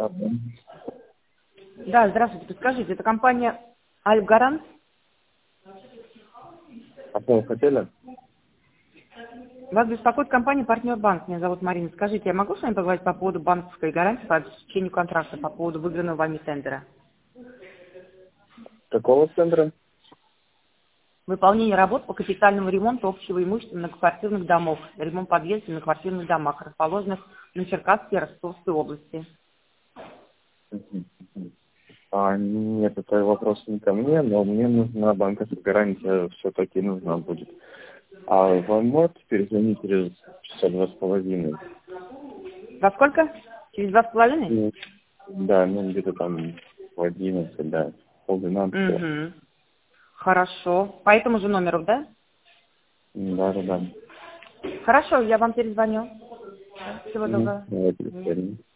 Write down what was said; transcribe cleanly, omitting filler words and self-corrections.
Да, здравствуйте, подскажите, это компания Альф-Гарант? А что вы хотели? Вас беспокоит компания «Партнер Банк». Меня зовут Марина. Скажите, я могу с вами поговорить по поводу банковской гарантии по обеспечению контракта, по поводу выигранного вами тендера? Какого центра? Выполнение работ по капитальному ремонту общего имущества многоквартирных домов, ремонт подъездов на квартирных домах, расположенных на Черкасской и Ростовской области. Нет, это вопрос не ко мне, но мне нужна банковская гарантия, все-таки нужна будет. А вы можете перезвонить через часа 2,5? Во сколько? Через 2,5? Да, где-то там в 11, да, 11:30. Угу. Хорошо. По этому же номеру, да? Да. Хорошо, я вам перезвоню. Всего доброго. Давайте,